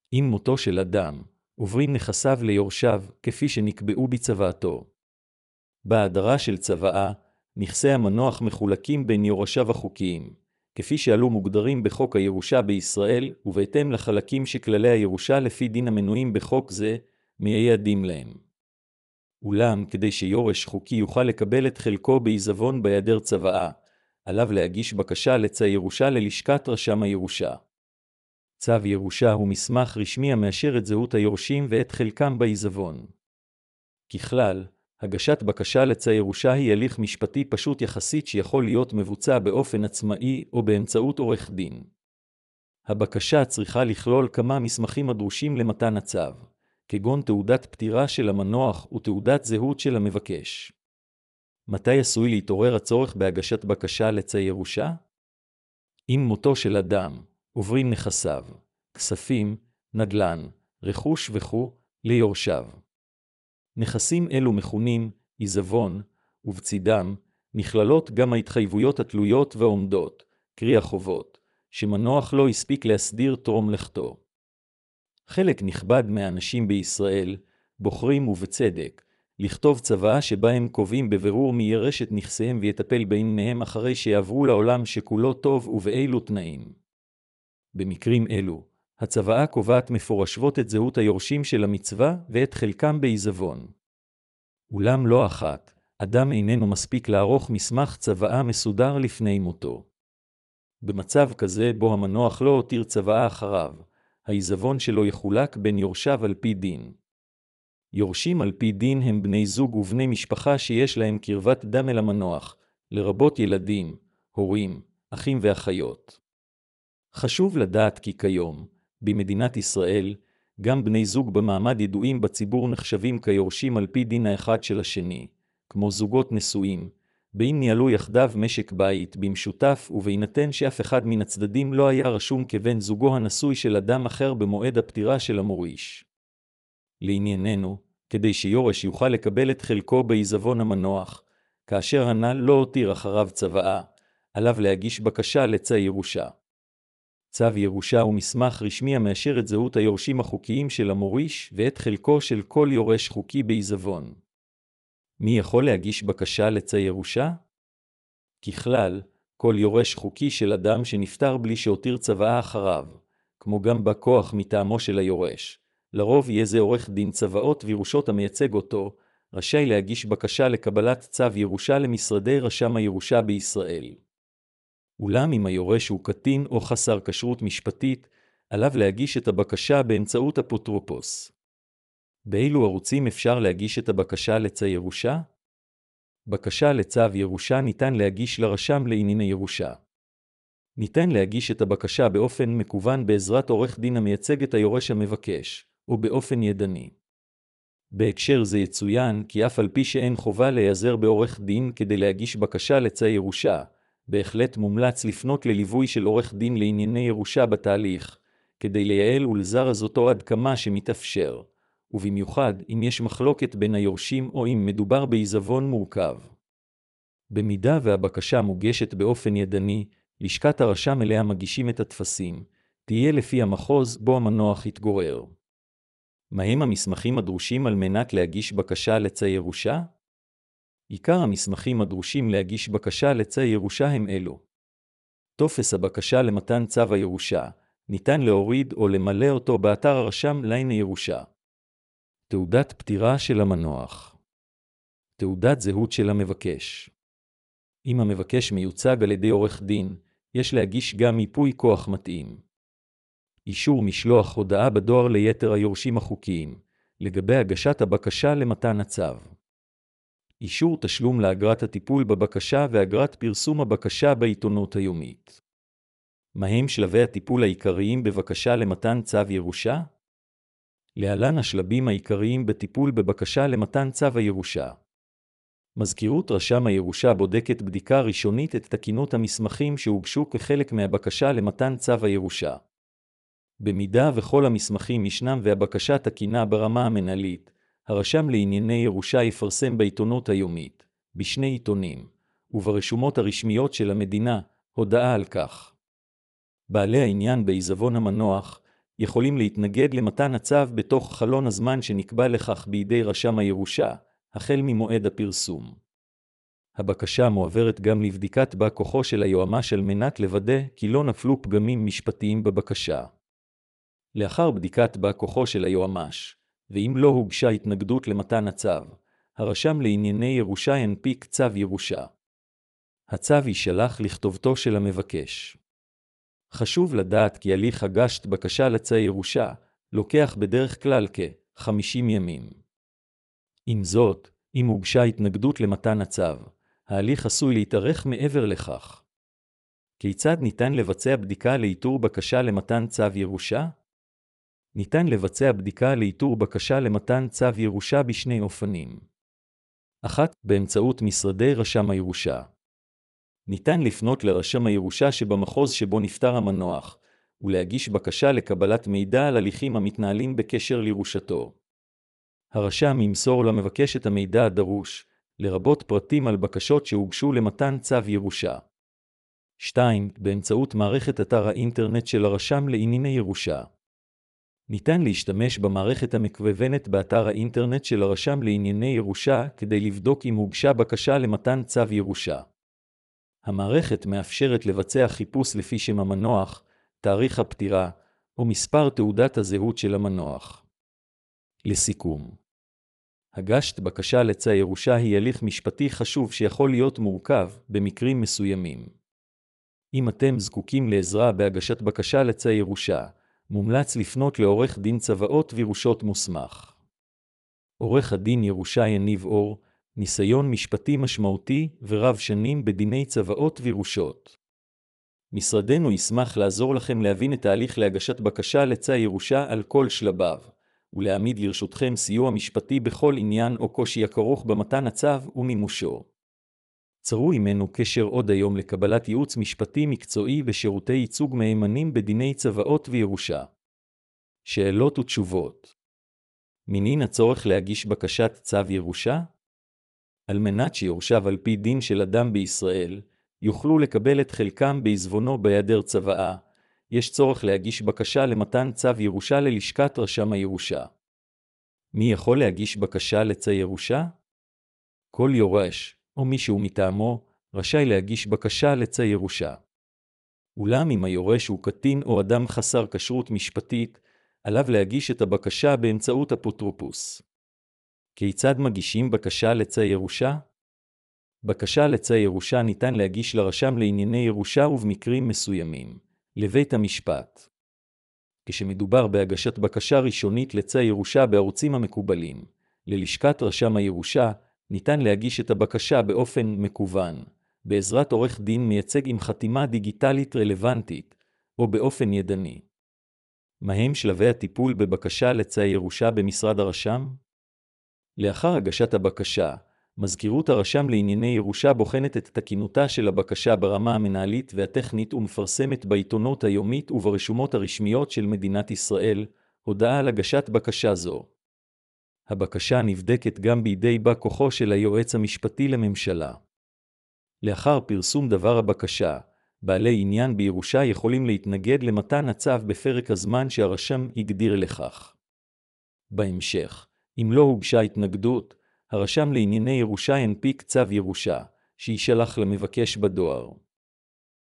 עם מותו של אדם, עוברים נכסיו ליורשיו, כפי שנקבעו בצוואתו. בהדרה של צוואה, נכסי המנוח מחולקים בין יורשיו החוקיים, כפי שעלו מוגדרים בחוק הירושה בישראל, ובהתאם לחלקים שכללי הירושה לפי דין המנויים בחוק זה, מייעדים להם. אולם, כדי שיורש חוקי יוכל לקבל את חלקו בעיזבון בהיעדר צוואה, עליו להגיש בקשה לצו ירושה ללשכת רשם הירושה. צו ירושה הוא מסמך רשמי המאשר את זהות היורשים ואת חלקם בעיזבון. ככלל, הגשת בקשה לצו ירושה היא הליך משפטי פשוט יחסית שיכול להיות מבוצע באופן עצמאי או באמצעות עורך דין. הבקשה צריכה לכלול כמה מסמכים הדרושים למתן הצו, כגון תעודת פטירה של המנוח ותעודת זהות של המבקש. מתי עשוי להתעורר הצורך בהגשת בקשה לצו ירושה? עם מותו של אדם, עוברים נכסיו, כספים, נדל"ן, רכוש וכו' ליורשיו. נכסים אלו מכונים עיזבון, ובצידם נכללות גם ההתחייבויות התלויות ועומדות, קרי החובות, שמנוח לא הספיק להסדיר טרום לכתו. חלק נכבד מהאנשים בישראל בוחרים ובצדק לכתוב צוואה שבה הם קובעים בבירור מי ירש את נכסיהם ויטפל בענייניהם אחרי שיעברו לעולם שכולו טוב ובאילו תנאים. במקרים אלו, הצוואה קובעת מפורשות את זהות היורשים של המצווה ואת חלקם בעיזבון. אולם לא אחת, אדם איננו מספיק לערוך מסמך צוואה מסודר לפני מותו. במצב כזה בו המנוח לא הותיר צוואה אחריו, העיזבון שלו יחולק בין יורשיו על פי דין. יורשים על פי דין הם בני זוג ובני משפחה שיש להם קרבת דם אל המנוח, לרבות ילדים, הורים, אחים ואחיות. חשוב לדעת כי כיום, במדינת ישראל, גם בני זוג במעמד ידועים בציבור נחשבים כיורשים על פי דין האחד של השני, כמו זוגות נשואים, בין ניהלו יחדיו משק בית במשותף ובהינתן שאף אחד מן הצדדים לא היה רשום כבן זוגו הנשוי של אדם אחר במועד הפטירה של המוריש. לענייננו, כדי שיורש יוכל לקבל את חלקו בעיזבון המנוח, כאשר הנ"ל לא הותיר אחריו צוואה, עליו להגיש בקשה לצו ירושה. צו ירושה הוא מסמך רשמי המאשר את זהות היורשים החוקיים של המוריש ואת חלקו של כל יורש חוקי בעיזבון. מי יכול להגיש בקשה לצו ירושה? ככלל, כל יורש חוקי של אדם שנפטר בלי שהותיר צוואה אחריו, כמו גם בא כוח מטעמו של היורש, לרוב יהיה זה עורך דין צוואות וירושות המייצג אותו, רשאי להגיש בקשה לקבלת צו ירושה למשרדי רשם הירושה בישראל. אולם אם היורש הוא קטין או חסר כשרות משפטית, עליו להגיש את הבקשה באמצעות אפוטרופוס. באילו ערוצים אפשר להגיש את הבקשה לצו ירושה? בקשה לצו ירושה ניתן להגיש לרשם לענייני ירושה. ניתן להגיש את הבקשה באופן מקוון בעזרת עורך דין המייצג את היורש המבקש, או באופן ידני. בהקשר זה יצוין כי אף על פי שאין חובה להיעזר בעורך דין כדי להגיש בקשה לצו ירושה, בהחלט מומלץ לפנות לליווי של עורך דין לענייני ירושה בתהליך, כדי לייעל ולזרז אותו עד כמה שמתאפשר, ובמיוחד אם יש מחלוקת בין היורשים או אם מדובר בעיזבון מורכב. במידה והבקשה מוגשת באופן ידני, לשכת הרשם אליה מגישים את הטפסים, תהיה לפי המחוז בו המנוח יתגורר. מהם המסמכים הדרושים על מנת להגיש בקשה לצו ירושה? עיקר המסמכים הדרושים להגיש בקשה לצו ירושה הם אלו. טופס הבקשה למתן צו הירושה, ניתן להוריד או למלא אותו באתר הרשם לענייני ירושה. תעודת פטירה של המנוח. תעודת זהות של המבקש. אם המבקש מיוצג על ידי עורך דין, יש להגיש גם ייפוי כוח מתאים. אישור משלוח הודעה בדואר ליתר היורשים החוקיים, לגבי הגשת הבקשה למתן הצו. אישור תשלום לאגרת הטיפול בבקשה ואגרת פרסום הבקשה בעיתונות היומית. מהם שלבי הטיפול העיקריים בבקשה למתן צו ירושה? להלן השלבים העיקריים בטיפול בבקשה למתן צו הירושה. מזכירות רשם הירושה בודקת בדיקה ראשונית את תקינות המסמכים שהוגשו כחלק מהבקשה למתן צו הירושה. במידה וכל המסמכים ישנם והבקשה תקינה ברמה המנהלית, הרשם לענייני ירושה יפרסם בעיתונות היומית, בשני עיתונים, וברשומות הרשמיות של המדינה, הודעה על כך. בעלי העניין בעיזבון המנוח יכולים להתנגד למתן הצו בתוך חלון הזמן שנקבע לכך בידי רשם הירושה, החל ממועד הפרסום. הבקשה מועברת גם לבדיקת בא כוחו של היועמ"ש על מנת לוודא כי לא נפלו פגמים משפטיים בבקשה. לאחר בדיקת בא כוחו של היועמ"ש, ואם לא הוגשה התנגדות למתן הצו, הרשם לענייני ירושה ינפיק צו ירושה. הצו יישלח לכתובתו של המבקש. חשוב לדעת כי הליך הגשת בקשה לצו ירושה לוקח בדרך כלל כ-50 ימים. עם זאת, אם הוגשה התנגדות למתן הצו, ההליך עשוי להתארך מעבר לכך. כיצד ניתן לבצע בדיקה לאיתור בקשה למתן צו ירושה? ניתן לבצע בדיקה לאיתור בקשה למתן צו ירושה בשני אופנים. 1. באמצעות משרדי רשם הירושה. ניתן לפנות לרשם הירושה שבמחוז שבו נפטר המנוח, ולהגיש בקשה לקבלת מידע על הליכים המתנהלים בקשר לירושתו. הרשם ימסור למבקש את המידע הדרוש, לרבות פרטים על בקשות שהוגשו למתן צו ירושה. 2. באמצעות מערכת אתר האינטרנט של הרשם לענייני ירושה. ניתן להשתמש במערכת המקוונת באתר האינטרנט של הרשם לענייני ירושה כדי לבדוק אם הוגשה בקשה למתן צו ירושה. המערכת מאפשרת לבצע חיפוש לפי שם המנוח, תאריך הפטירה, או מספר תעודת הזהות של המנוח. לסיכום, הגשת בקשה לצו ירושה היא הליך משפטי חשוב שיכול להיות מורכב במקרים מסוימים. אם אתם זקוקים לעזרה בהגשת בקשה לצו ירושה, מומלץ לפנות לעורך דין צוואות וירושות מוסמך. עורך הדין ירושה יניב אור, ניסיון משפטי משמעותי ורב שנים בדיני צוואות וירושות. משרדנו ישמח לעזור לכם להבין את ההליך להגשת בקשה לצו ירושה על כל שלביו, ולהעמיד לרשותכם סיוע משפטי בכל עניין או קושי הכרוך במתן הצו ומימושו. צרו עמנו קשר עוד היום לקבלת ייעוץ משפטי מקצועי ושירותי ייצוג מהימנים בדיני צוואות וירושה. שאלות ותשובות. מנין הצורך להגיש בקשת צו ירושה? על מנת שיורשיו על פי דין של אדם בישראל יוכלו לקבל את חלקם בעזבונו בהיעדר צוואה, יש צורך להגיש בקשה למתן צו ירושה ללשכת רשם הירושה. מי יכול להגיש בקשה לצו ירושה? כל יורש, או מישהו מטעמו, רשאי להגיש בקשה לצו ירושה. אולם אם היורש הוא קטין או אדם חסר כשרות משפטית, עליו להגיש את הבקשה באמצעות אפוטרופוס. כיצד מגישים בקשה לצו ירושה? בקשה לצו ירושה ניתן להגיש לרשם לענייני ירושה ובמקרים מסוימים, לבית המשפט. כשמדובר בהגשת בקשה ראשונית לצו ירושה בערוצים המקובלים, ללשכת רשם הירושה, ניתן להגיש את הבקשה באופן מקוון, בעזרת עורך דין מייצג עם חתימה דיגיטלית רלוונטית, או באופן ידני. מהם שלבי הטיפול בבקשה לצו ירושה במשרד הרשם? לאחר הגשת הבקשה, מזכירות הרשם לענייני ירושה בוחנת את תקינותה של הבקשה ברמה המנהלית והטכנית ומפרסמת בעיתונות היומית וברשומות הרשמיות של מדינת ישראל, הודעה על הגשת בקשה זו. הבקשה נבדקת גם בידי בא כוחו של היועץ המשפטי לממשלה. לאחר פרסום דבר הבקשה, בעלי עניין בירושה יכולים להתנגד למתן הצו בפרק הזמן שהרשם הגדיר לכך. בהמשך, אם לא הוגשה התנגדות, הרשם לענייני ירושה ינפיק צו ירושה, שישלח למבקש בדואר.